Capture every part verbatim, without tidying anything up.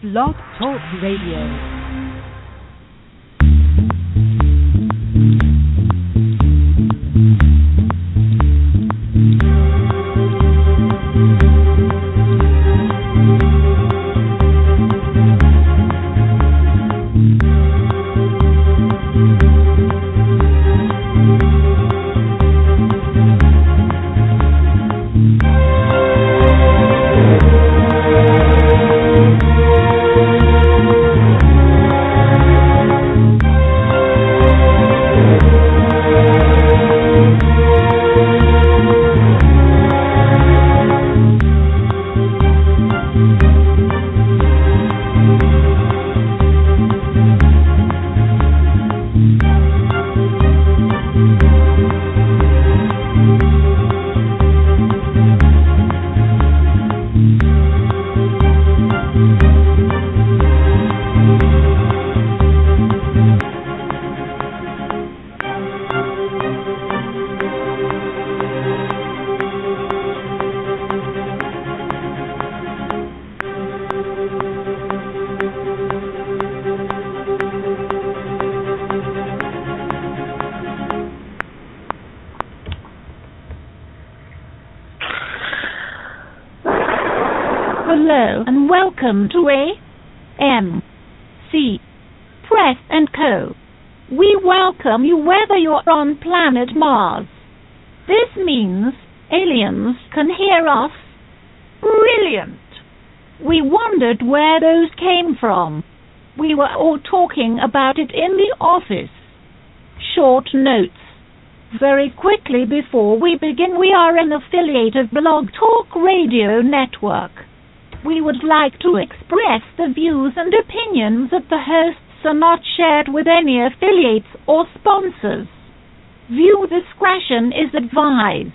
Blog Talk Radio. Hello and welcome to A M C Press and Co. We welcome you whether you're on planet Mars. This means aliens can hear us. Brilliant! We wondered where those came from. We were all talking about it in the office. Short notes. Very quickly before we begin, we are an affiliate of Blog Talk Radio Network. We would like to express the views and opinions of the hosts are not shared with any affiliates or sponsors. Viewer discretion is advised.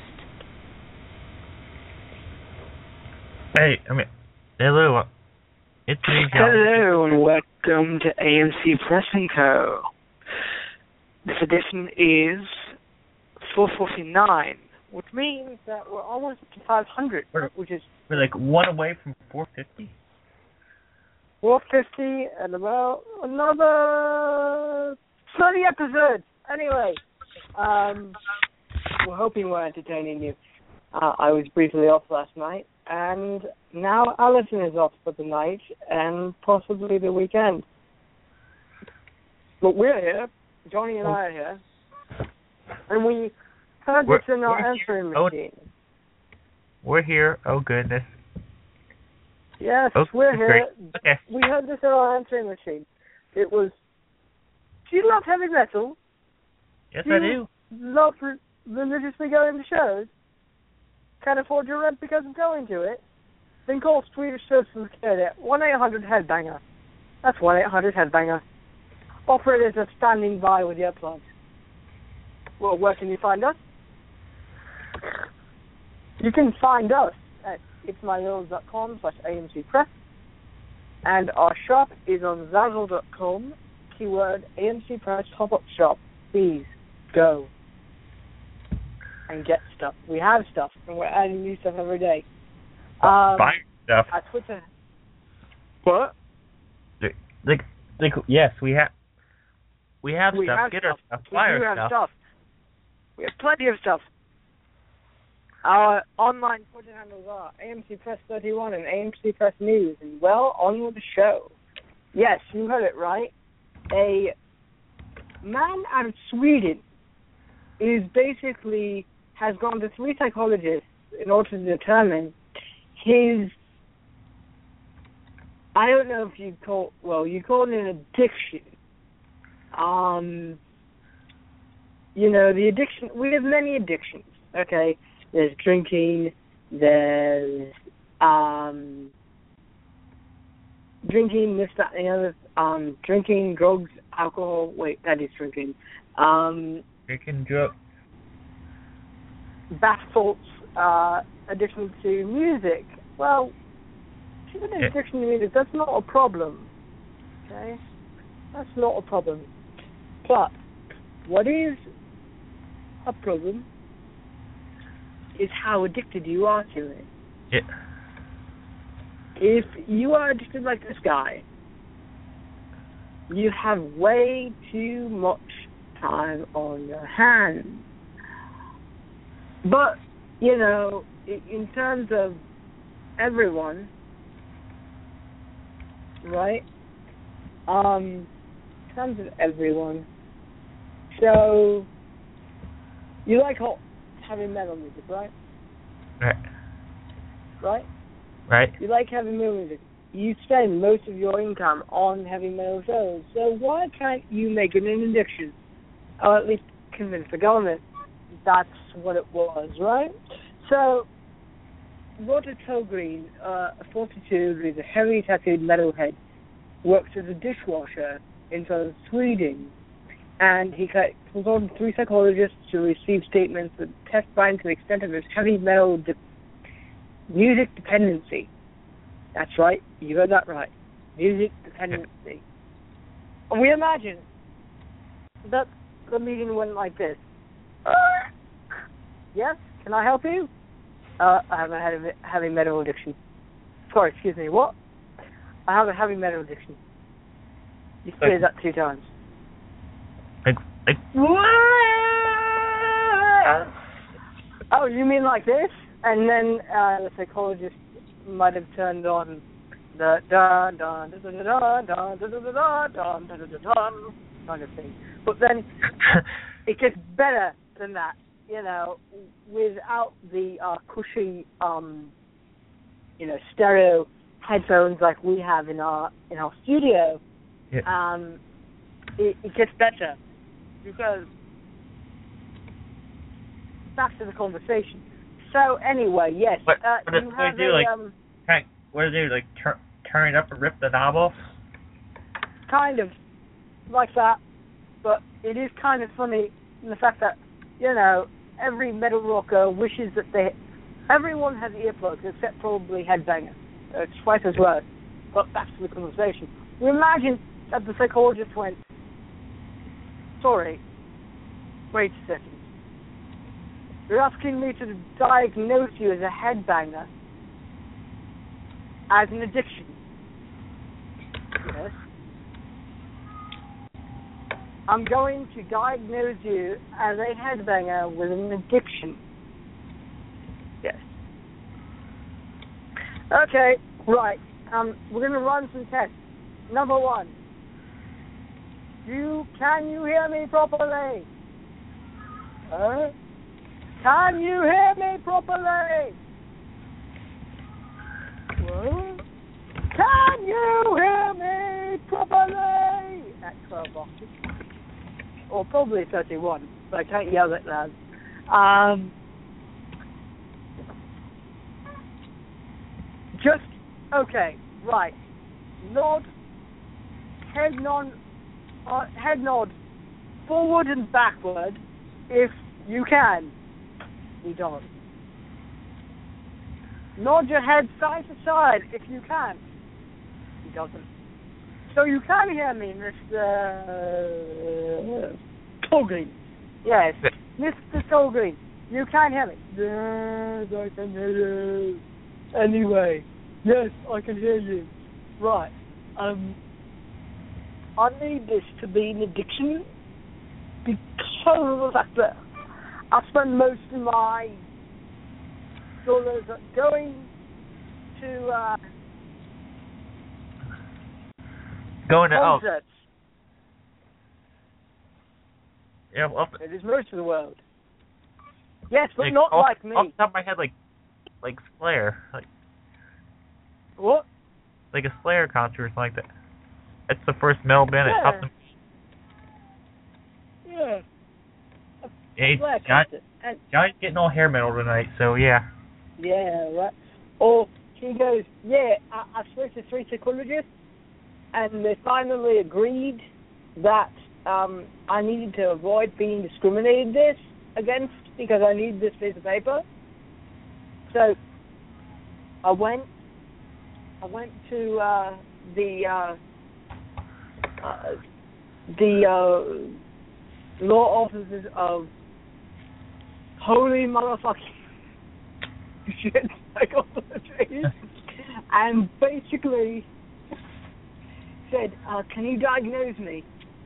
Hey, I mean, hello. It's me, John. Hello and welcome to A M C Press and Co. This edition is four forty-nine, which means that we're almost to five hundred, We're- which is We're like one away from four fifty. four fifty and about another thirty episodes. Anyway, um, we're hoping we're entertaining you. Uh, I was briefly off last night, and now Alison is off for the night and possibly the weekend. But we're here. Johnny and I are here. And we heard We're- this in our we're answering here. Oh, machine. We're here. Oh, goodness. Yes, Oh, we're that's here. great. Okay. We heard this in our answering machine. It was, do you love heavy metal? Yes, do I you do. love re- religiously going to shows? Can't afford your rent because of going to it? Then call Swedish Social Security at one eight hundred headbanger. That's one eight hundred headbanger. Operators are standing by with your plugs. Well, where can you find us? You can find us at itsmyreels.com slash AMC Press. And our shop is on Zazzle dot com, keyword A M C Press pop-up shop. Please go and get stuff. We have stuff, and we're adding new stuff every day. Um, Buy stuff. Our Twitter. What? Like, like, like, yes, we have. We have We stuff. have Get stuff. our stuff. We Buy do our have stuff. stuff. We have plenty of stuff. Our online Twitter handles are A M C Press thirty-one and A M C Press News. And well, on with the show. Yes, you heard it right. A man out of Sweden is basically has gone to three psychologists in order to determine his, I don't know if you call, well, you call it an addiction. Um, you know, the addiction, we have many addictions, okay? There's drinking, there's um, drinking, this, that, and the other, um, drinking, drugs, alcohol, wait, that is drinking, um, Drinking drugs. bath salts, uh, addiction to music. Well, even an Yeah. addiction to music, that's not a problem, okay? That's not a problem. But what is a problem is how addicted you are to it. Yeah. if you are addicted like this guy, you have way too much time on your hands. But, you know, in terms of everyone, right? Um, in terms of everyone, so you like hot heavy metal music, right? Right. Right? Right. You like heavy metal music. You spend most of your income on heavy metal shows, so why can't you make it an addiction? Or at least convince the government that's what it was, right? So, Roger Tolgreen, uh, forty-two, who's a heavily tattooed metalhead, works as a dishwasher in southern Sweden, and he consulted three psychologists to receive statements that testify to the extent of his heavy metal de- music dependency. That's right, you heard that right. Music dependency. And we imagine that the meeting went like this. Uh, yes, can I help you? Uh, I have a heavy, heavy metal addiction. Sorry, excuse me, what? I have a heavy metal addiction. You say that two times. Like, like, oh, you mean like this? And then uh, the psychologist might have turned on the da da da da da da da da da da da da da da kind of thing. But then it gets better than that, you know, without the uh, cushy, um, you know, stereo headphones like we have in our in our studio. Yeah. Um, it, it gets better because back to the conversation. So anyway, yes, what, uh, what you do have they do? a, Like, um, kind of, what do they do? Like, tur- turn it up and rip the knob off? kind of like that, but it is kind of funny in the fact that, you know, every metal rocker wishes that they, everyone has earplugs except probably Headbanger. Uh, it's twice as well. But back to the conversation. We imagine that the psychologist went, sorry, wait a second. You're asking me to diagnose you as a headbanger, as an addiction. Yes. I'm going to diagnose you as a headbanger with an addiction. Yes. Okay, right. Um, we're going to run some tests. Number one. You can you hear me properly? Huh? Can you hear me properly? What? Can you hear me properly? At twelve boxes. Or probably thirty-one, but I can't yell it loud. Um, just, okay, right. Nod, head nod, uh, head nod forward and backward if you can. He does. Nod your head side to side if you can. He doesn't. So you can hear me, Mister Tolgreen. Yes, Mister Tolgreen. You can hear me. Yes, I can hear you. Anyway, yes, I can hear you. Right. Um, I need this to be an addiction because of the fact that I spend most of my dollars going to uh, Going to, oh, concerts. yeah, well, It is most of the world. Yes, but like, not off, like me. Off the top of my head, like, like Slayer, like, What? like a Slayer concert or something like that. That's the first metal band Yeah. that topped them. Yeah. Yeah, Black John, concert. And Johnny's getting all hair metal tonight, so yeah. yeah, right. Or she goes, yeah, I, I spoke to three psychologists, and they finally agreed that um, I needed to avoid being discriminated this against because I need this piece of paper. So I went. I went to uh, the uh, uh, the uh, law offices of holy motherfucking shit psychology, and basically said, uh, can you diagnose me?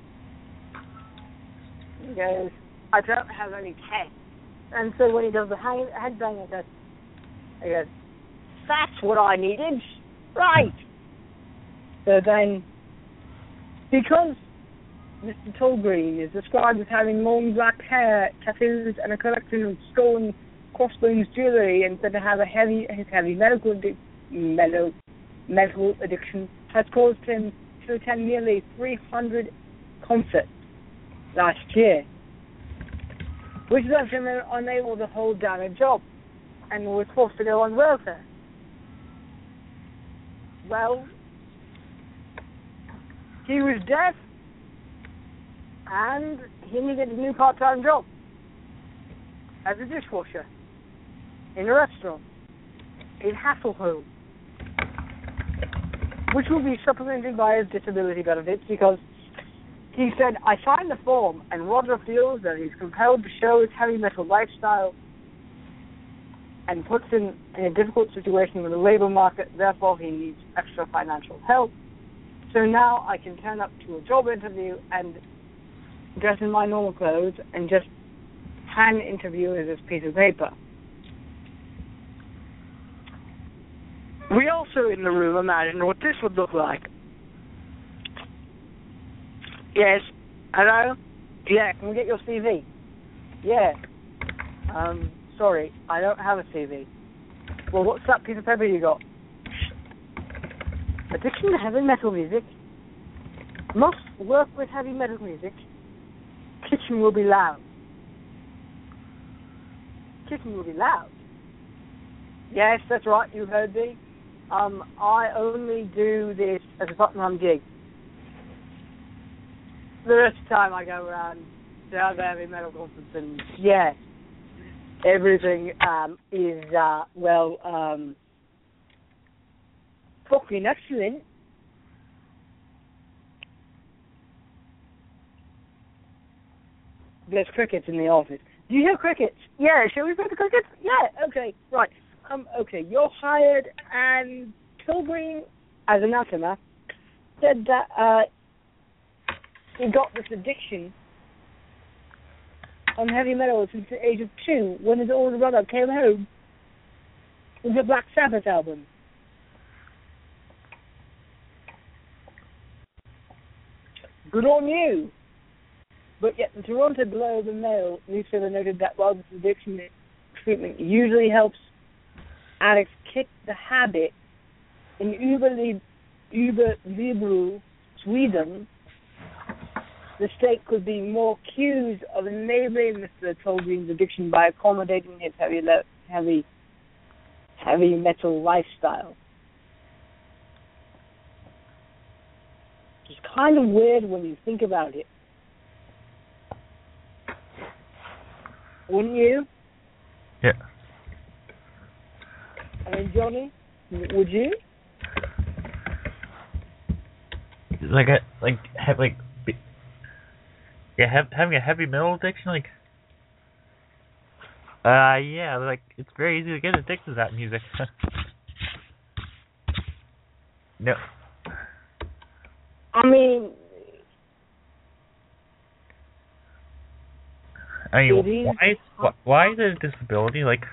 He goes, I don't have any tests. And so when he does the hand, head bang, he goes, he goes, that's what I needed. Right. So then, because Mister Tallgreen is described as having long black hair, tattoos, and a collection of stolen crossbones jewelry, and said to have a heavy, his heavy medical, addi- medical, medical addiction, has caused him to attend nearly three hundred concerts last year, which left him unable to hold down a job and was forced to go on welfare. Well, he was deaf and he needed a new part-time job as a dishwasher in a restaurant in Hasselholm, which will be supplemented by his disability benefits, because he said, I signed the form and Roger feels that he's compelled to show his heavy metal lifestyle and puts him in a difficult situation with the labor market, therefore he needs extra financial help. So now I can turn up to a job interview and dress in my normal clothes and just hand interview as this piece of paper. We also in the room imagined what this would look like. Yes. Hello? Yeah, can we get your C V? Yeah. Um, sorry, I don't have a C V. Well, what's that piece of paper you got? Addiction to heavy metal music. Must work with heavy metal music. Kitchen will be loud. Kitchen will be loud. Yes, that's right, you heard me. Um, I only do this as a part-time gig. The rest of the time I go around to other heavy metal concerts, and yeah, everything um, is, uh, well, um, fucking excellent. There's crickets in the office. Do you hear crickets? Yeah, shall we put the crickets? Yeah, okay, right. Um, okay, you're hired, and Tallgreen, as an anathema, said that uh, he got this addiction on heavy metal since the age of two, when his older brother came home with the Black Sabbath album. Good on you. But yet the Toronto Globe and Mail newspaper noted that while this addiction treatment usually helps addicts kick the habit, in Uber, Uber Liberal Sweden, the state could be more accused of enabling Mister Tallgreen's addiction by accommodating his heavy, heavy, heavy metal lifestyle. It's kind of weird when you think about it. Wouldn't you? Yeah. I mean, Johnny, would you? Like a like have like be, yeah have, having a heavy metal addiction, like uh yeah like it's very easy to get addicted to that music. No. I mean, I mean, why, why, why is it a disability? Like,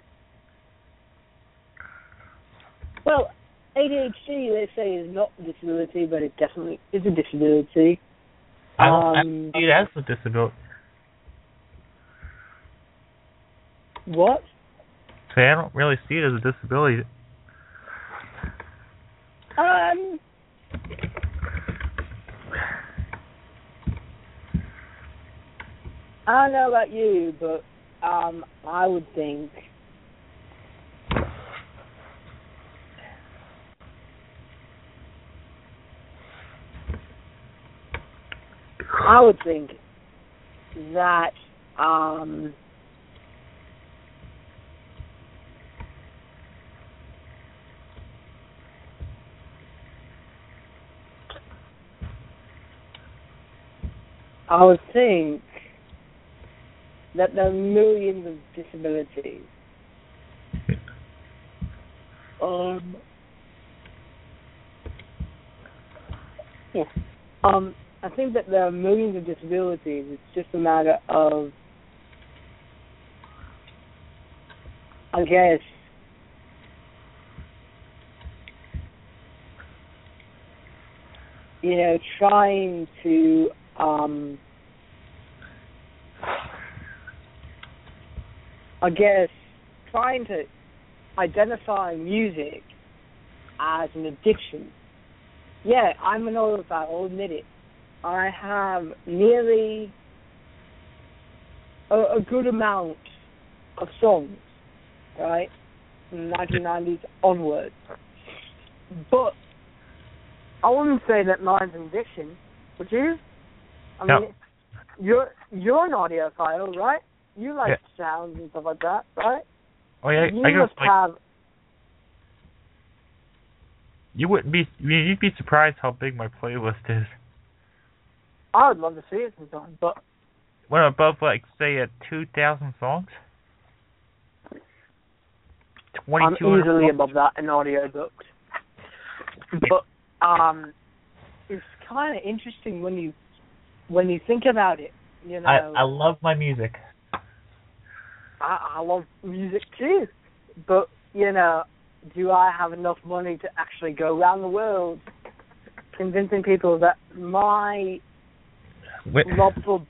well, A D H D, they say, is not a disability, but it definitely is a disability. I don't, I Um, don't see it as a disability. what? So I don't really see it as a disability. Um, I don't know about you, but um, I would think I would think that um, I would think that there are millions of disabilities. Um, um, I think that there are millions of disabilities. It's just a matter of, I guess, you know, trying to um, I guess trying to identify music as an addiction. Yeah, I'm an audiophile, I'll admit it. I have nearly a, a good amount of songs, right, from the nineteen nineties onwards. But I wouldn't say that mine's an addiction, would you? I no. mean, you're you're an audiophile, right? You like yeah. sounds and stuff like that, right? Oh yeah, you I guess must like, have. You wouldn't be. You'd be surprised how big my playlist is. I would love to see it sometime, but what above like say at two thousand songs? Twenty I'm two hundred. easily above that in audio books. But um, it's kind of interesting when you when you think about it. You know, I I love my music. I, I love music too, but you know, do I have enough money to actually go around the world convincing people that my Wait. love for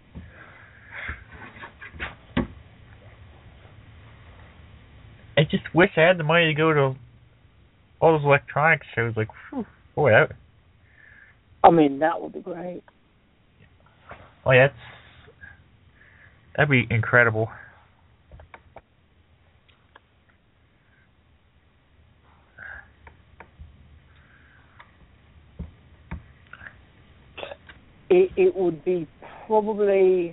I just wish I had the money to go to all those electronic shows. Like, whew, boy, that, I mean, that would be great. oh yeah, that's that'd be incredible. It it would be probably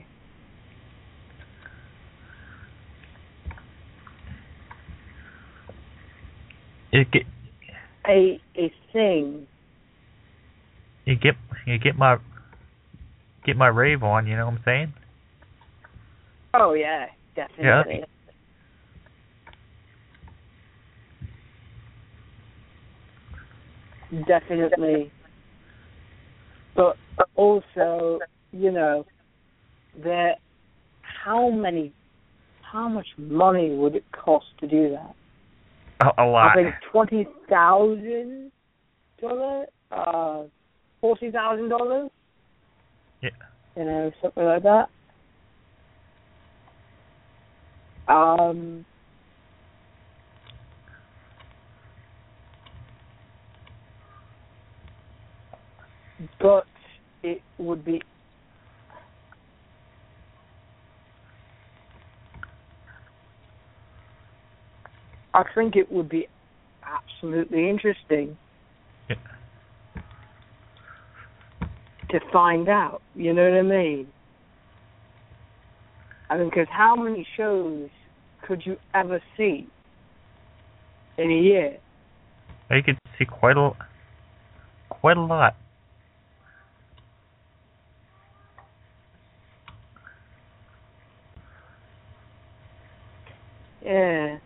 It get a a thing. you get you get my get my rave on. You know what I'm saying? Oh yeah, definitely. Yeah. Definitely. But also, you know, that how many, how much money would it cost to do that? A, a lot. I think twenty thousand dollars, uh, forty thousand dollars. Yeah. You know, something like that. Um. But it would be I think it would be absolutely interesting yeah. to find out, you know what I mean? I mean, because how many shows could you ever see in a year? You could see quite a quite a lot. Yeah.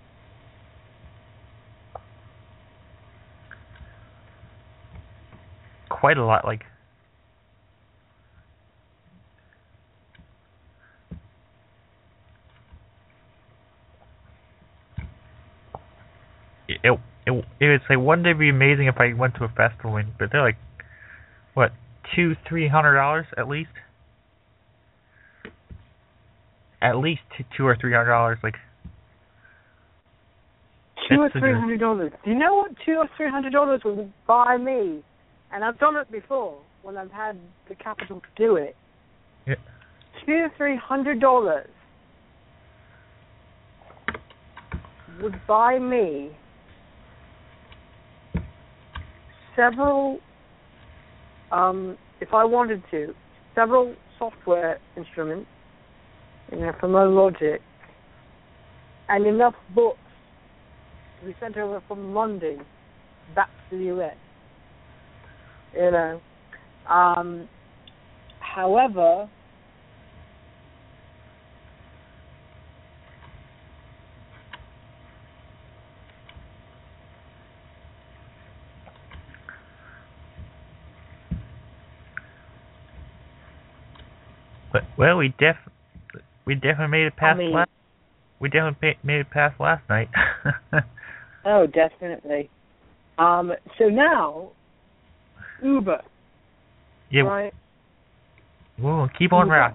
Quite a lot, like it. It it it would say one day be amazing if I went to a festival, and, but they're like what two three hundred dollars at least. At least two, two or three hundred dollars, like. Two or three hundred dollars. Do you know what two or three hundred dollars would buy me? And I've done it before when I've had the capital to do it. Yeah. Two or three hundred dollars would buy me several, um, if I wanted to, several software instruments, you know, from Logic, and enough books to be sent over from London back to the U S. You know. Um, however, But, well, we def we definitely made it past I mean, last. We definitely pa- made it past last night. Oh, definitely. Um. So now, Uber. Yeah. Right. We'll keep on Uber. rocking.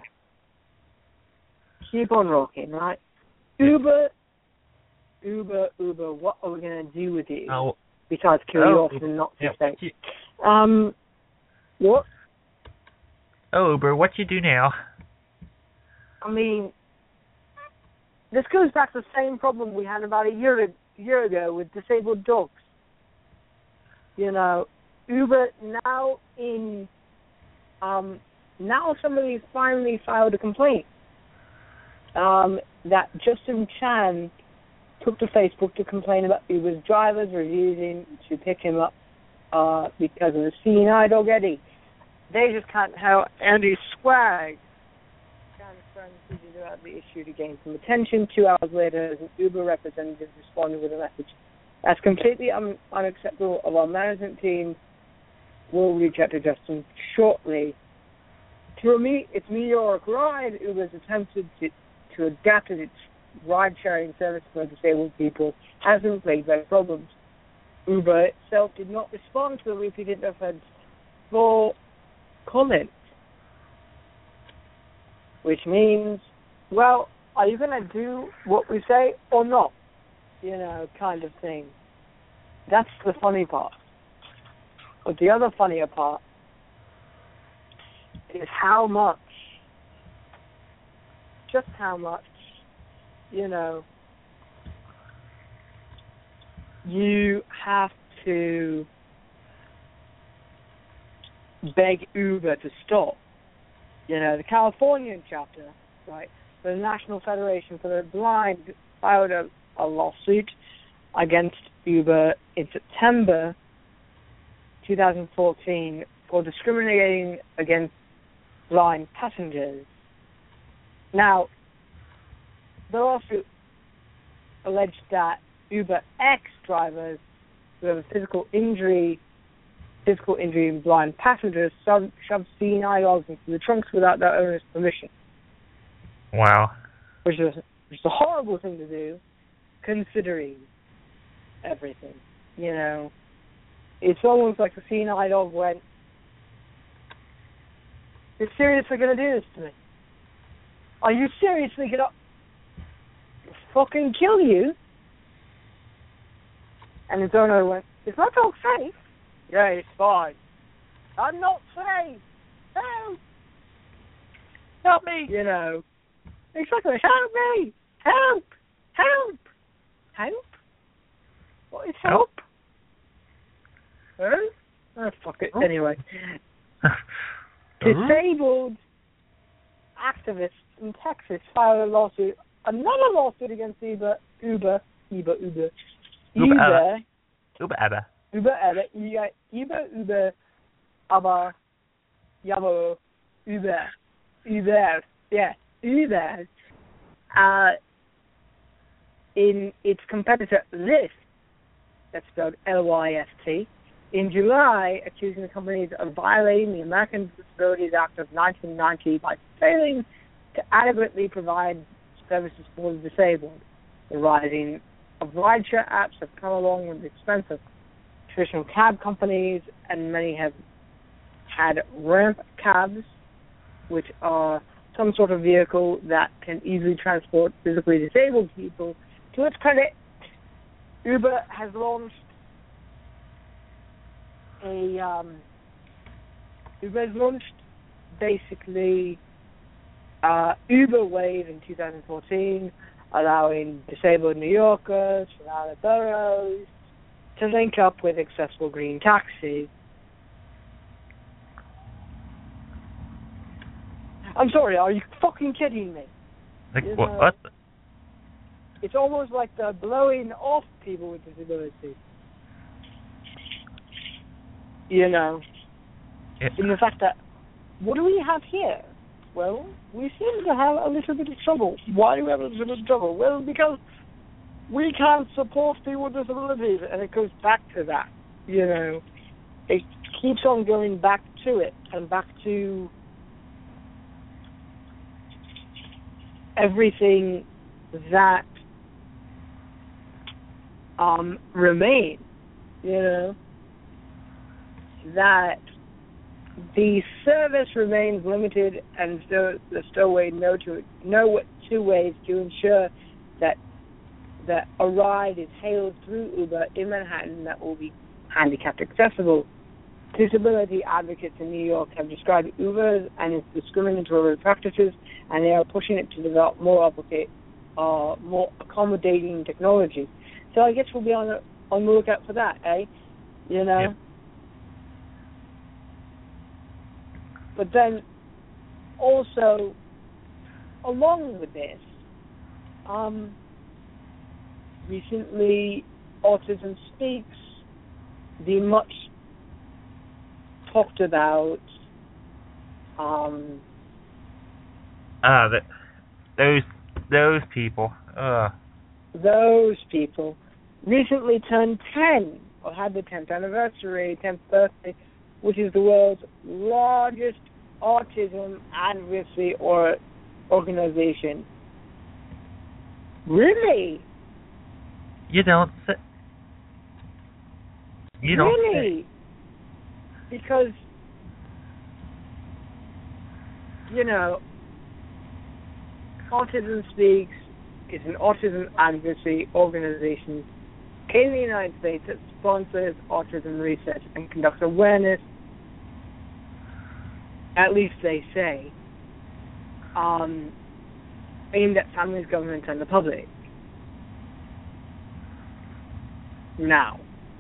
Keep on rocking, right? Uber. Uber. Uber. What are we gonna do with you? Oh. Besides kill you Oh. off and not Yeah. sustain. Um. What? Oh, Uber, what you do now? I mean, this goes back to the same problem we had about a year year ago with disabled dogs. You know, Uber now in um, now somebody's finally filed a complaint um, that Justin Chan took to Facebook to complain about Uber's drivers refusing to pick him up uh, because of the seeing eye dog Eddie. They just can't help Andy Swag. About the issue to gain some attention. Two hours later, an Uber representative responded with a message that's completely un- unacceptable of our management team. We'll reach out to Justin shortly. To me, its meteoric ride, Uber's attempted to, to adapt its ride-sharing service for disabled people has been plagued by problems. Uber itself did not respond to the repeated efforts for comment, which means, well, are you going to do what we say or not? You know, kind of thing. That's the funny part. But the other funnier part is how much, just how much, you know, you have to beg Uber to stop. You know, the Californian chapter, right, the National Federation for the Blind filed a, a lawsuit against Uber in September twenty fourteen for discriminating against blind passengers. Now, the lawsuit alleged that Uber X drivers who have a physical injury physical injury in blind passengers shoved, shoved seeing eye dogs into the trunks without their owner's permission. Wow. Which is, which is a horrible thing to do, considering everything. You know, it's almost like the seeing eye dog went, "You're seriously going to do this to me? Are you seriously going to fucking kill you?" And his owner went, "Is that dog safe?" "Yeah, it's fine." "I'm not safe. Help! Help me!" You know, exactly. "Help me! Help! Help! Help? What is help?" Huh? Oh, fuck it. Anyway. Disabled activists in Texas filed a lawsuit, another lawsuit against Uber, Uber, Uber, Uber, Uber, Uber, Uber, Uber. Uber, Uber, Uber, Uber, aber, Jabo, Uber, Uber, yeah, Uber, uh, in its competitor Lyft, that's spelled L Y F T, in July, accusing the companies of violating the American Disabilities Act of nineteen ninety by failing to adequately provide services for the disabled. The rising of rideshare apps have come along with the expense of traditional cab companies, and many have had ramp cabs, which are some sort of vehicle that can easily transport physically disabled people. To its credit, Uber has launched a um, Uber has launched basically uh, Uber Wave in two thousand fourteen, allowing disabled New Yorkers from outer boroughs to link up with accessible green taxis. I'm sorry, are you fucking kidding me? Like, You what? know, what the? It's almost like they're blowing off people with disabilities. You know, Yeah. in the fact that, what do we have here? Well, we seem to have a little bit of trouble. Why do we have a little bit of trouble? Well, because we can't support people with disabilities, and it goes back to that. You know, it keeps on going back to it, and back to everything that um, remains, you know, that the service remains limited, and so the stowaway know to know two ways to ensure that that a ride is hailed through Uber in Manhattan that will be handicapped accessible. Disability advocates in New York have described Uber and its discriminatory practices, and they are pushing it to develop more applicate, uh, more accommodating technology. So I guess we'll be on the, on the lookout for that, eh? You know? Yep. But then, also, along with this, um, recently, Autism Speaks, the much talked about, um, Ah, that those those people. Ugh. those people recently turned ten, or had the tenth anniversary, tenth birthday, which is the world's largest autism advocacy or organization. Really? You don't say. You don't really? say. Because, you know, Autism Speaks is an autism advocacy organization in the United States that sponsors autism research and conducts awareness, at least they say, um, aimed at families, governments, and the public. Now,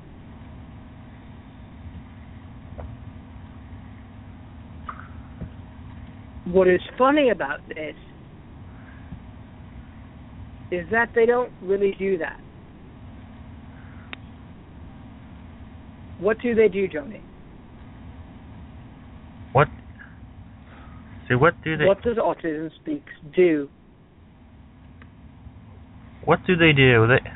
what is funny about this is that they don't really do that. What do they do, Johnny? What? See, what do they? What does Autism Speaks do? What do they do? They.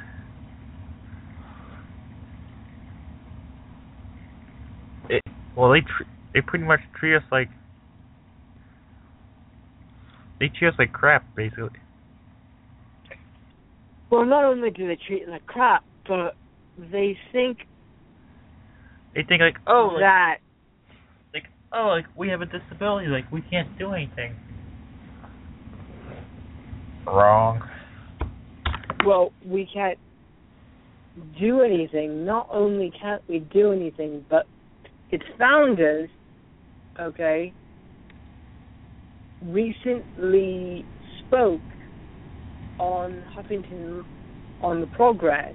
It, well, they tr- they pretty much treat us like they treat us like crap, basically. Well, not only do they treat it like crap, but they think They think like, oh, like, that like, oh, like we have a disability, like we can't do anything. Wrong. well, we can't do anything. Not only can't we do anything, but its founders, okay, recently spoke on Huffington, on the Progress,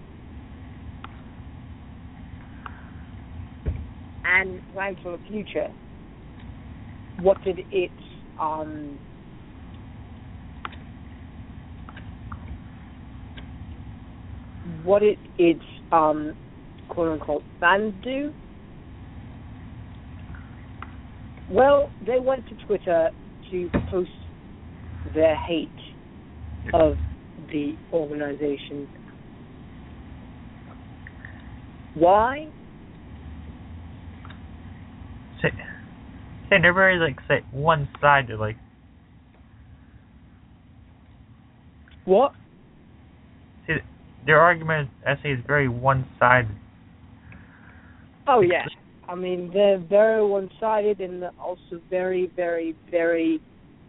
and plans for the future. What did its um, what did its um, quote unquote fans do? Well, they went to Twitter to post their hate of the organization. Why? Say, say they're very like say one-sided, like. What? See, their argument essay is very one-sided. Oh yeah. I mean, they're very one-sided and they're also very, very, very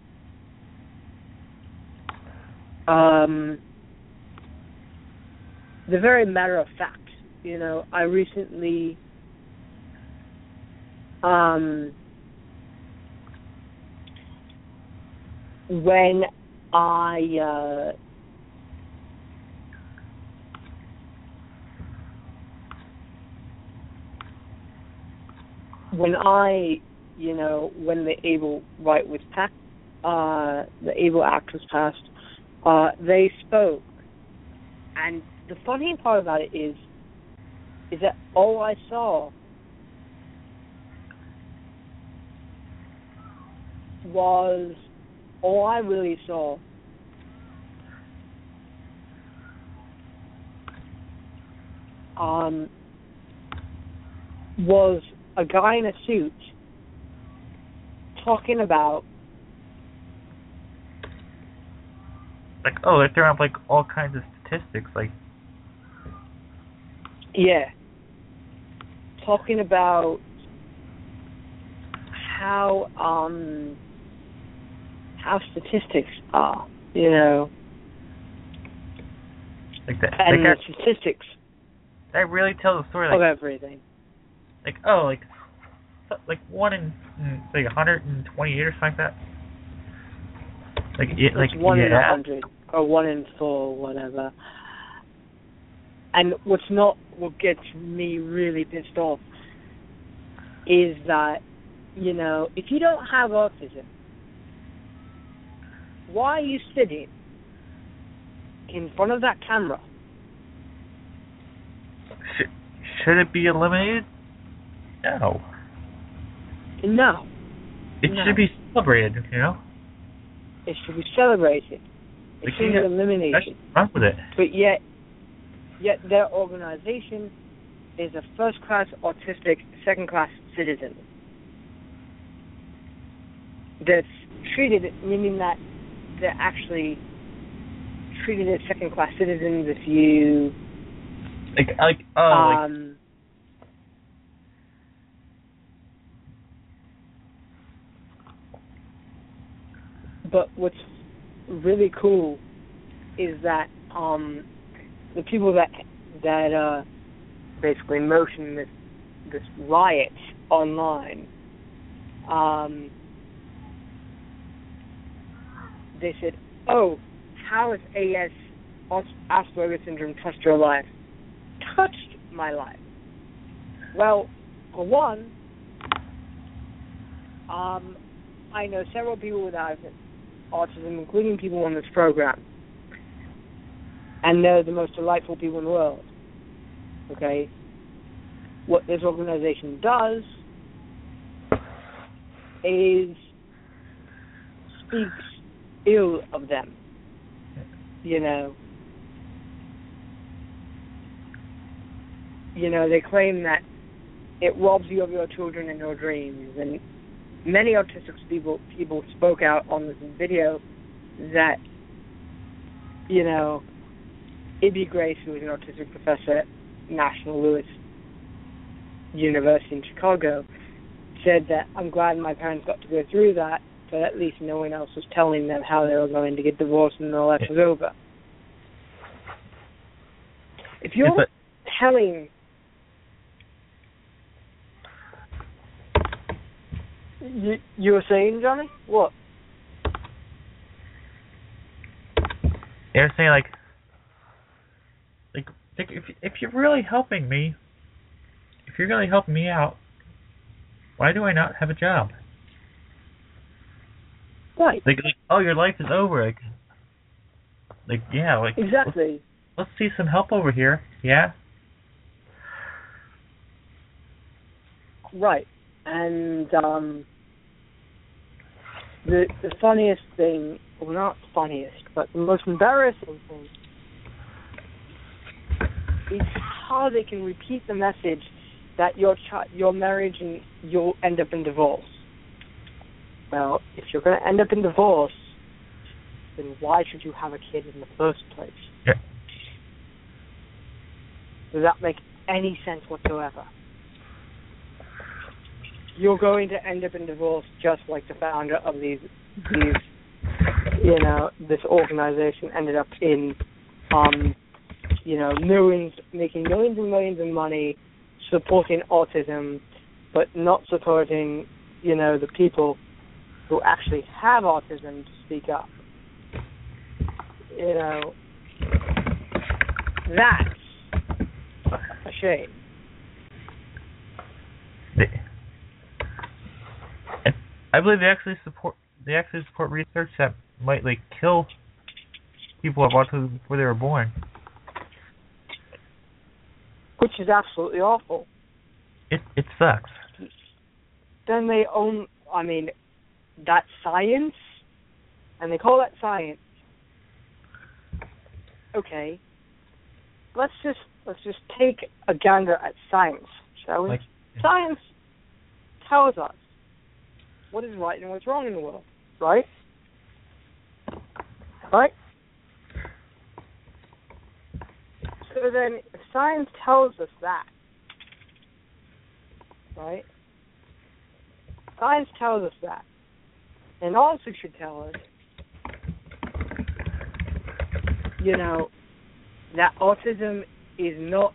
um they're very matter of fact. You know, I recently um when I uh when I, you know, when the ABLE right was passed, uh, the ABLE Act was passed, uh, they spoke. And the funny part about it is, is that all I saw was, all I really saw um, was a guy in a suit talking about like oh, they're throwing up like all kinds of statistics, like yeah, talking about how um how statistics are, you know, like that. and like the statistics that really tells the story, like of everything. like oh, like like one in like one hundred twenty-eight or something like that. Like it, like It's one yeah. in a hundred or one in four, whatever. And what's not what gets me really pissed off is that, you know, if you don't have autism, why are you sitting in front of that camera? Should, should it be eliminated? No. No. It no. should be celebrated, you know? It should be celebrated. It Like, shouldn't yeah, be eliminated. run with it. But yet, yet their organization is a first-class autistic, second-class citizen. That's treated, meaning that they're actually treated as second-class citizens if you... Like, like, oh, um, like... But what's really cool is that um, the people that that uh, basically motioned this this riot online, um, they said, "Oh, how has A S Asperger's syndrome touched your life?" Touched my life. Well, for one, um, I know several people with autism, including people on this program, and they're the most delightful people in the world. Okay? What this organization does is speaks ill of them. You know, you know, they claim that it robs you of your children and your dreams, and many autistic people people spoke out on this video that, you know, Ibby Grace, who is an autistic professor at National Louis University in Chicago, said that, "I'm glad my parents got to go through that, but at least no one else was telling them how they were going to get divorced and all that was over." If you're but, telling you, you were saying, Johnny? What? They're saying, like, like, like if, if you're really helping me, if you're really helping me out, why do I not have a job? Right. Like, like oh, your life is over. Like, like yeah, like exactly. Let's, let's see some help over here. Yeah. Right. And um, the the funniest thing, well, not funniest, but the most embarrassing thing is how they can repeat the message that your ch- your marriage and you'll end up in divorce. Well, if you're going to end up in divorce, then why should you have a kid in the first place? Yeah. Does that make any sense whatsoever? You're going to end up in divorce just like the founder of these, these, you know, this organization ended up in, um, you know, millions, making millions and millions of money, supporting autism, but not supporting, you know, the people who actually have autism to speak up. You know, that's a shame. They, and I believe they actually support they actually support research that might like kill people with autism before they were born. Which is absolutely awful. It it sucks. Then they own, I mean, that's science, and they call that science. Okay, let's just let's just take a gander at science, shall we? Like, Science tells us what is right and what's wrong in the world, right? Right? So then, if science tells us that, right? Science tells us that. And also should tell us, you know, that autism is not,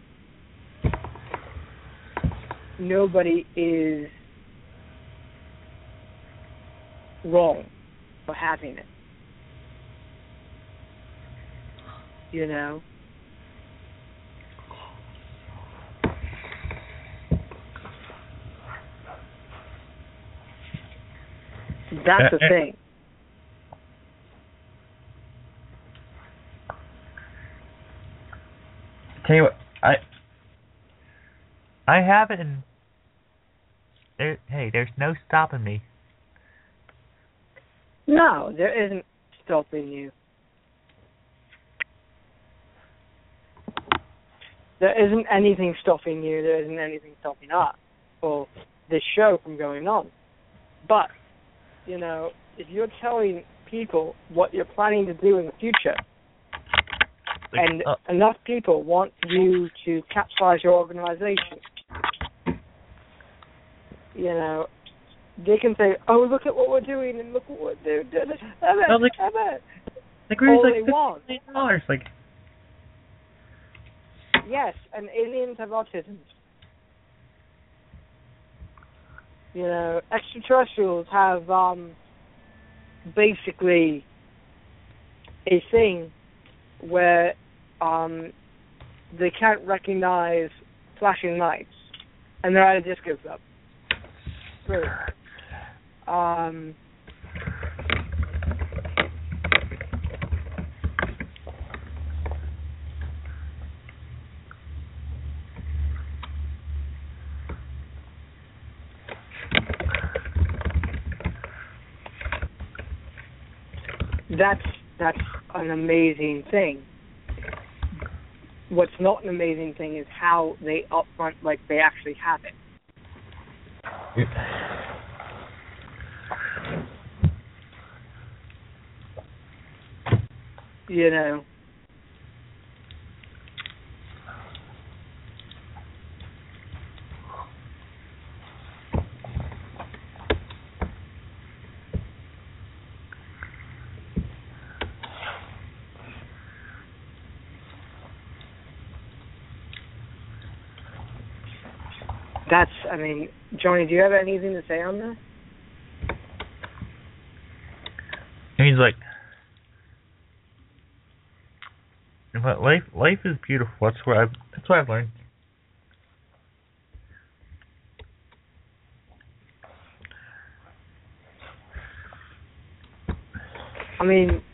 nobody is wrong for having it. You know? That's the thing. Tell you what, I I have it in there. Hey, there's no stopping me. No, there isn't stopping you. There isn't anything stopping you. There isn't anything stopping us or this show from going on. But, you know, if you're telling people what you're planning to do in the future, Like, and uh, enough people want you to capitalize your organization, you know, they can say, "Oh, look at what we're doing, and look what we're doing." Emma, No, like- Emma. like really all like they fifty want. million dollars. Like, Yes, and aliens have autism. You know, extraterrestrials have um, basically a thing where um, they can't recognize flashing lights, and they're at a disco club. True. Um, that's that's an amazing thing. What's not an amazing thing is how they upfront like they actually have it. You know. That's, I mean, Johnny, do you have anything to say on that? it means like, but life life is beautiful. That's what I've that's what I've learned. I mean,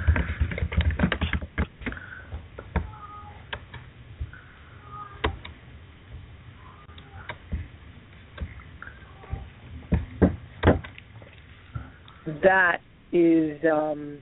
that is, um,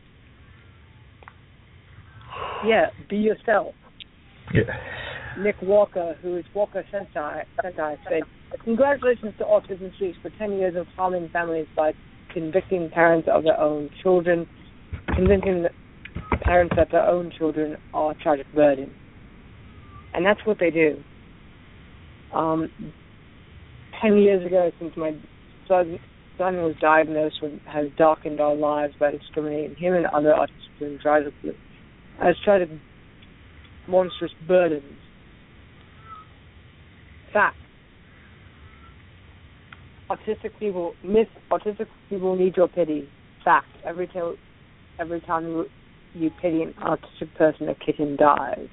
yeah, be yourself. Yeah. Nick Walker, who is Walker Sentai, Sentai, said, "Congratulations to Autism Speaks for ten years of harming families by convicting parents of their own children, convincing parents that their own children are a tragic burden." And that's what they do. Um, ten years ago, since my son, son was diagnosed with, has darkened our lives by discriminating him and other autistic and tragic, as tragic, monstrous burdens. Fact. Autistic people, myth, autistic people need your pity. Fact. Every, t- every time you, you pity an autistic person, a kitten dies.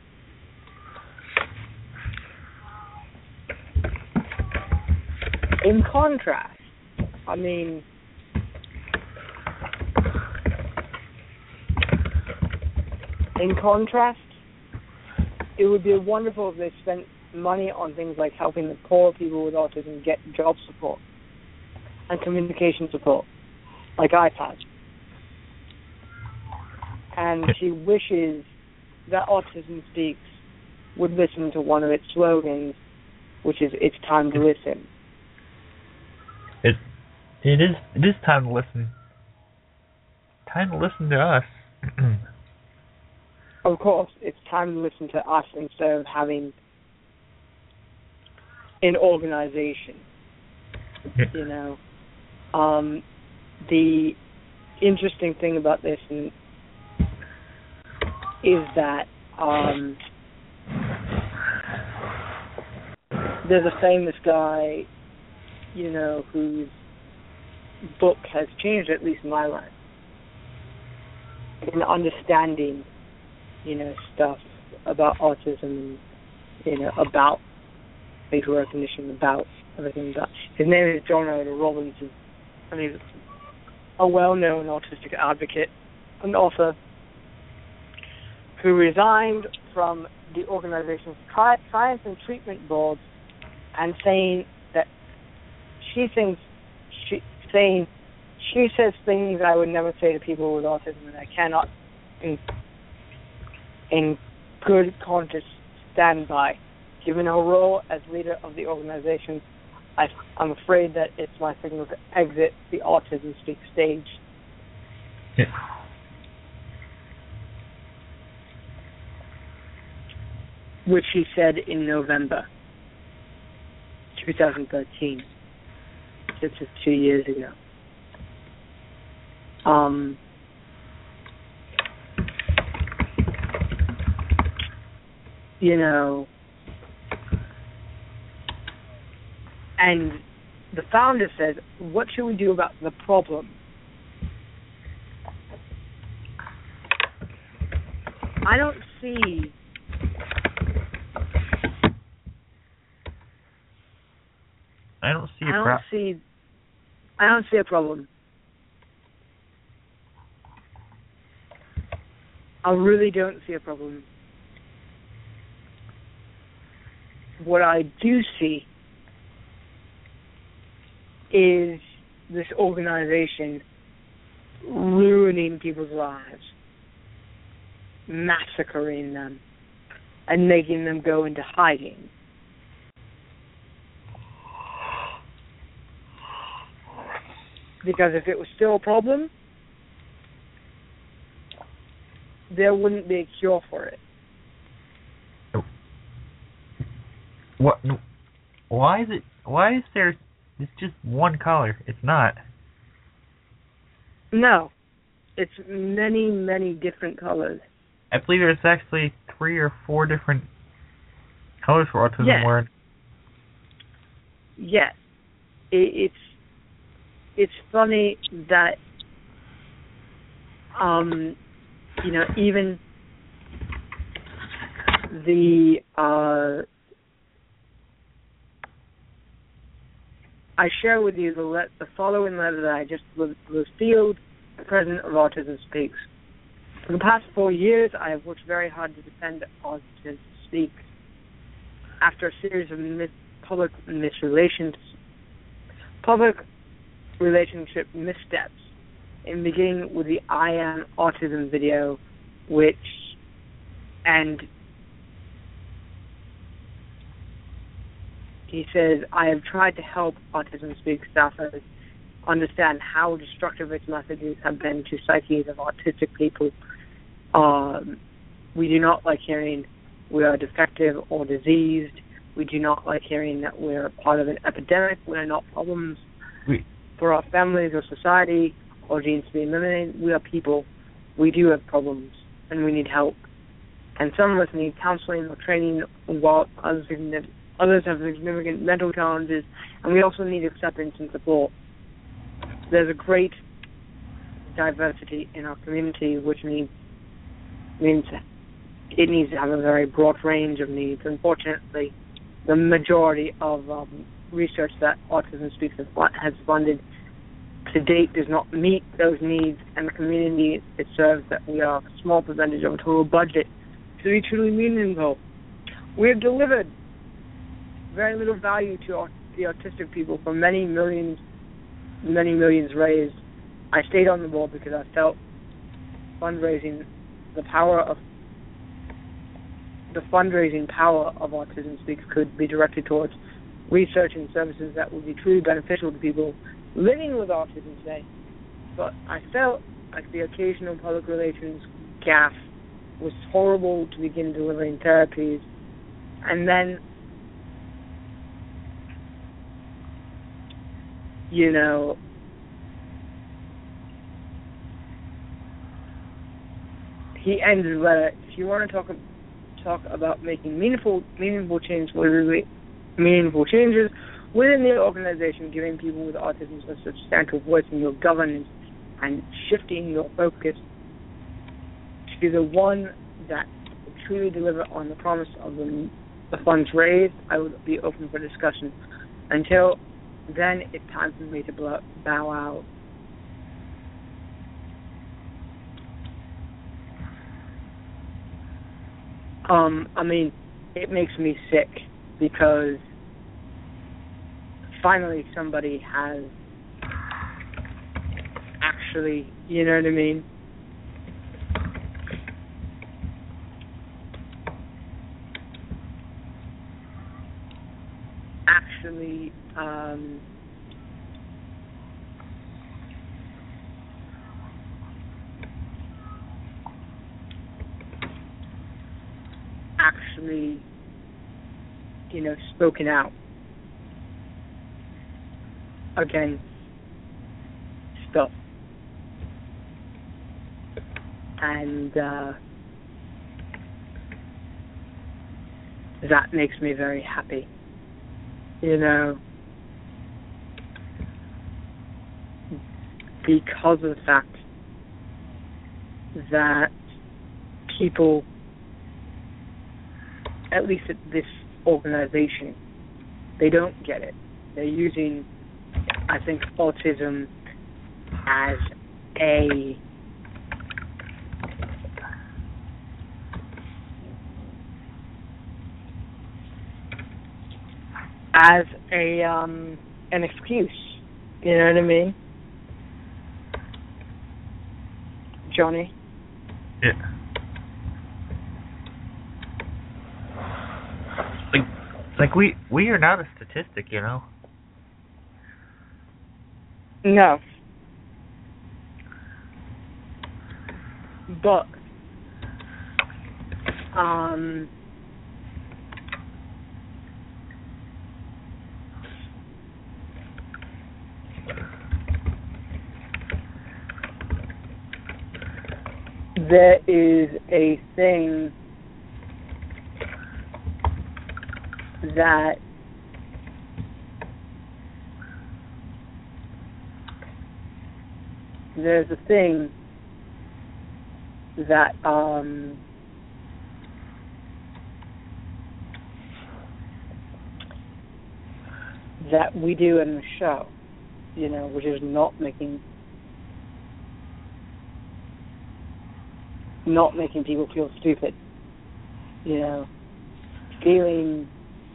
In contrast, I mean, in contrast, it would be wonderful if they spent money on things like helping the poor people with autism get job support and communication support, like iPads. And she wishes that Autism Speaks would listen to one of its slogans, which is "It's time to listen." It it is it is time to listen. Time to listen to us. of course, it's time to listen to us instead of having an organization. Yeah. You know, um, the interesting thing about this is that um, there's a famous guy, you know, whose book has changed at least my life in understanding, you know, stuff about autism and, you know, about facial recognition, about everything. About his name is John Ryder Robinson. I mean, a well-known autistic advocate, an author who resigned from the organization's tri- Science and Treatment Board and saying that she thinks she saying she says things I would never say to people with autism, and I cannot, in, in good conscience, stand by. Given her role as leader of the organization, I, I'm afraid that it's my signal to exit the Autism Speak stage. Yeah. Which he said in November twenty thirteen. This is two years ago. Um, you know, and the founder said, what should we do about the problem? I don't see I don't see a I don't pro- see I don't see a problem. I really don't see a problem. What I do see is this organization ruining people's lives, massacring them, and making them go into hiding. Because if it was still a problem, there wouldn't be a cure for it. What? Why is it? Why is there? It's just one color. It's not. No, it's many, many different colors. I believe there's actually three or four different colors for autism. Yeah. Where Yeah, it, it's it's funny that um, you know, even the uh, I share with you the, let, the following letter that I just was, was sealed, the president of Autism Speaks. For the past four years, I have worked very hard to defend Autism Speaks. After a series of mis- public misrelations, public relationship missteps, in beginning with the I Am Autism video, which, and he says, I have tried to help Autism Speak staffers understand how destructive its messages have been to psyches of autistic people. Um, we do not like hearing we are defective or diseased. We do not like hearing that we're part of an epidemic. We are not problems we, for our families or society or genes to be eliminated. We are people. We do have problems, and we need help. And some of us need counseling or training, while others Others have significant mental challenges, and we also need acceptance and support. There's a great diversity in our community, which means, means it needs to have a very broad range of needs. Unfortunately, the majority of um, research that Autism Speaks has funded to date does not meet those needs, and the community it serves, that we are a small percentage of a total budget, to be truly meaningful. We have delivered very little value to the autistic people for many millions, many millions raised. I stayed on the board because I felt fundraising, the power of the fundraising power of Autism Speaks could be directed towards research and services that would be truly beneficial to people living with autism today. But I felt like the occasional public relations gaffe was horrible to begin delivering therapies, and then, you know, he ends his letter. If you want to talk talk about making meaningful meaningful change, meaningful changes within the organization, giving people with autism a substantial voice in your governance, and shifting your focus to the one that will truly deliver on the promise of the, the funds raised, I would be open for discussion. Until then, it's time for me to blow, bow out. Um, I mean, it makes me sick because finally somebody has actually, you know what I mean? Actually, um, actually, you know, spoken out against stuff. And uh, that makes me very happy. You know, because of the fact that people, at least at this organization, they don't get it. They're using, I think, autism as a as a um an excuse. You know what I mean? Johnny? Yeah. Like, like we we are not a statistic, you know. No. But um there is a thing that there's a thing that um that we do in the show, you know, which is not making not making people feel stupid, you know, feeling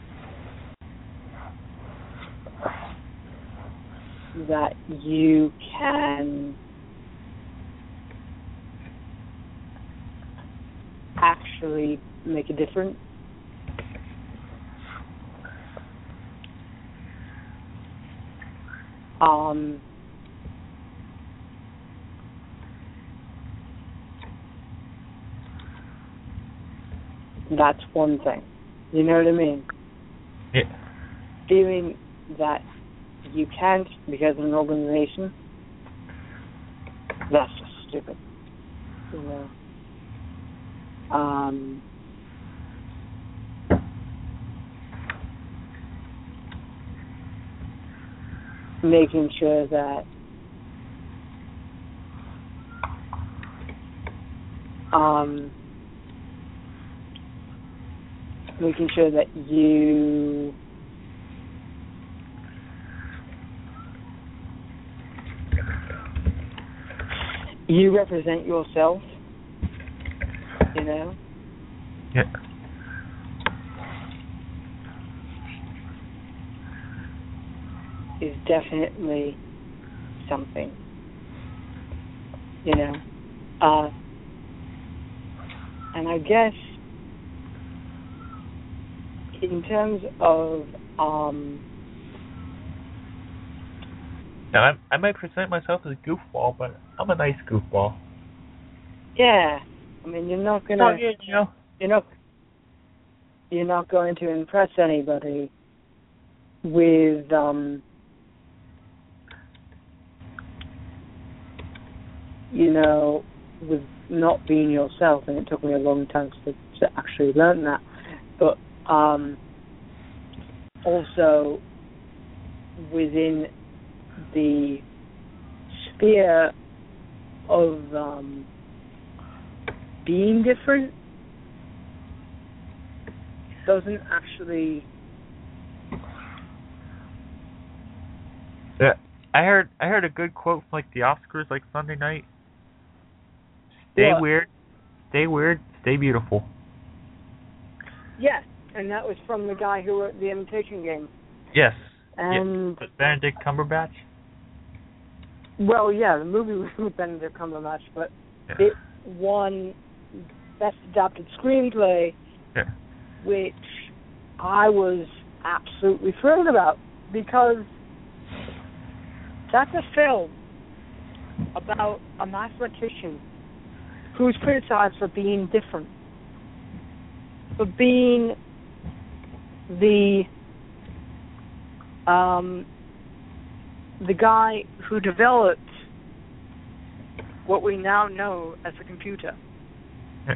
that you can actually make a difference. Um, that's one thing. You know what I mean? Yeah. Feeling that you can't because of an organization, that's just stupid. You know? Um, making sure that um, making sure that you you represent yourself, you know? Yeah. Is definitely something, you know? Uh, and I guess in terms of, um... Now, I, I might present myself as a goofball, but I'm a nice goofball. Yeah, I mean, you're not It's gonna, all good, you know. you're not, you're not going to impress anybody with um, you know, with not being yourself. And it took me a long time to, to actually learn that. But um, also within the sphere of um, being different doesn't actually. Yeah, I heard I heard a good quote from like the Oscars like Sunday night. Stay What? weird, stay weird, stay beautiful. Yes, and that was from the guy who wrote The Imitation Game. Yes. And yeah. Benedict Cumberbatch. Well, yeah, the movie was with Benedict Cumberbatch, but yeah. it won Best Adapted Screenplay, yeah. which I was absolutely thrilled about, because that's a film about a mathematician who's criticized for being different, for being the um, the guy who developed what we now know as a computer. Yeah.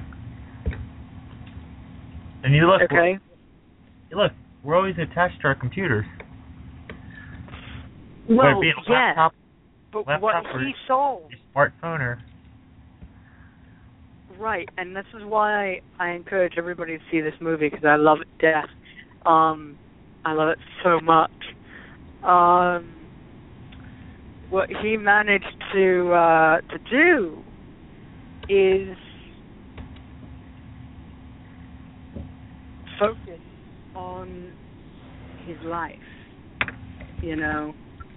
And you look, okay. We're, look, we're always attached to our computers. Well, being a yeah, laptop, but laptop what or he solved, your smartphone, or right, and this is why I encourage everybody to see this movie, because I love it to death. Um, I love it so much. Um, what he managed to uh, to do is focus on his life, you know.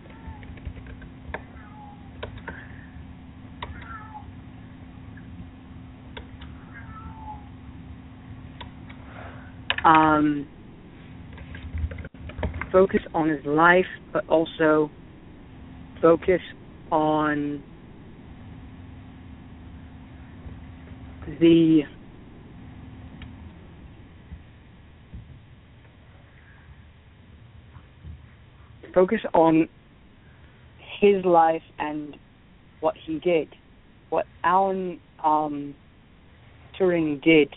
Um, focus on his life, but also focus on the focus on his life and what he did. What Alan um, Turing did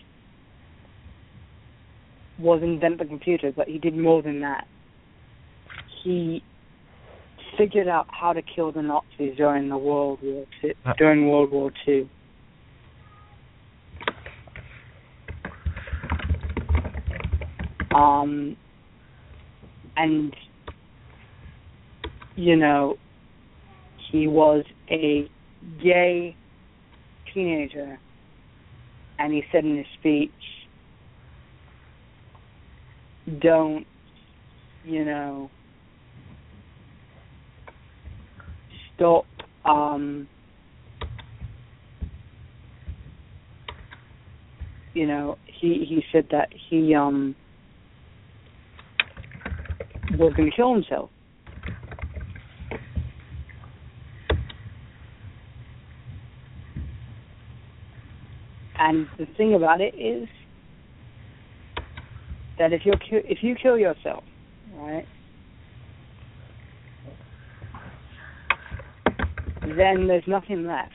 was invent the computer, but he did more than that. He figured out how to kill the Nazis during the World War Two, uh, during World War Two. Um, and you know, he was a gay teenager, and he said in his speech, don't, you know, stop, um, you know, he, he said that he, um, was going to kill himself. And the thing about it is that if you if you kill yourself, right, then there's nothing left.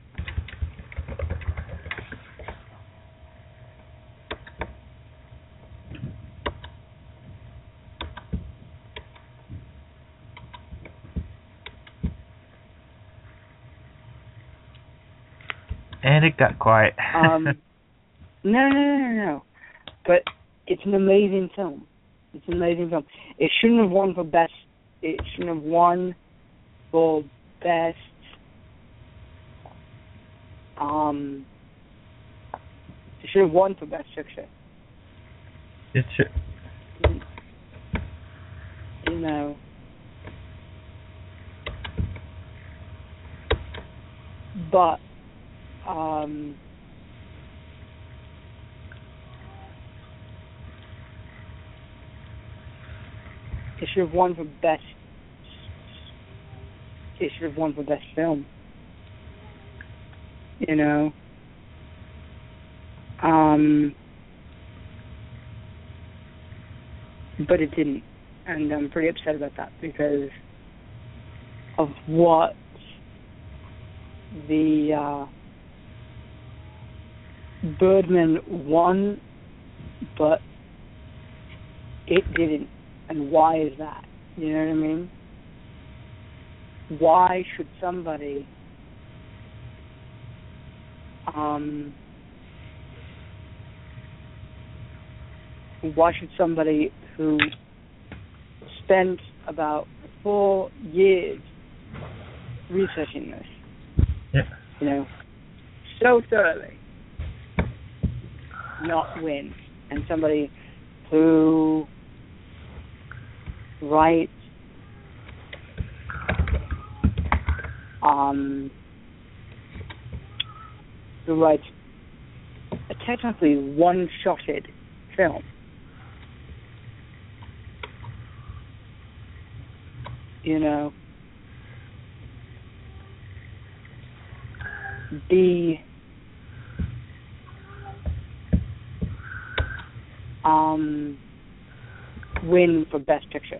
And it got quiet. um, no, no, no, no, no. But it's an amazing film. It's an amazing film. It shouldn't have won for best. It shouldn't have won for best. Um, it should have won for best picture. It should. You know. But. Um, it should have won for best. It should have won for best film. You know. Um, but it didn't, and I'm pretty upset about that because of what the uh, Birdman won, but it didn't. And why is that? You know what I mean? Why should somebody um, why should somebody who spent about four years researching this, yeah. you know, so thoroughly, not win? And somebody who writes um, who writes a technically one-shotted film. You know, the um, win for Best Picture.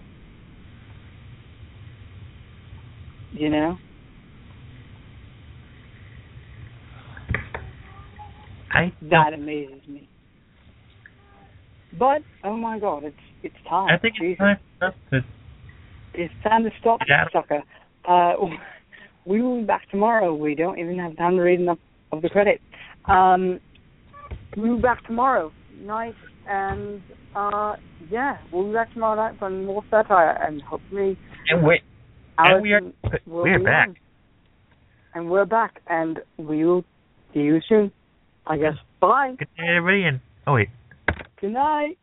You know? I that amazes me. But, oh my God, it's it's time. I think Jesus. it's time for us to... It's time to stop, Yeah. sucker. Uh, we will be back tomorrow. We don't even have time to read enough of the credits. Um, we'll be back tomorrow night, and uh, yeah, we'll be back tomorrow night for more satire, and hopefully... And we and we are will we're be back. on. And we're back, and we will see you soon. I guess. Bye. Good night, everybody, and... Oh, wait. Good night.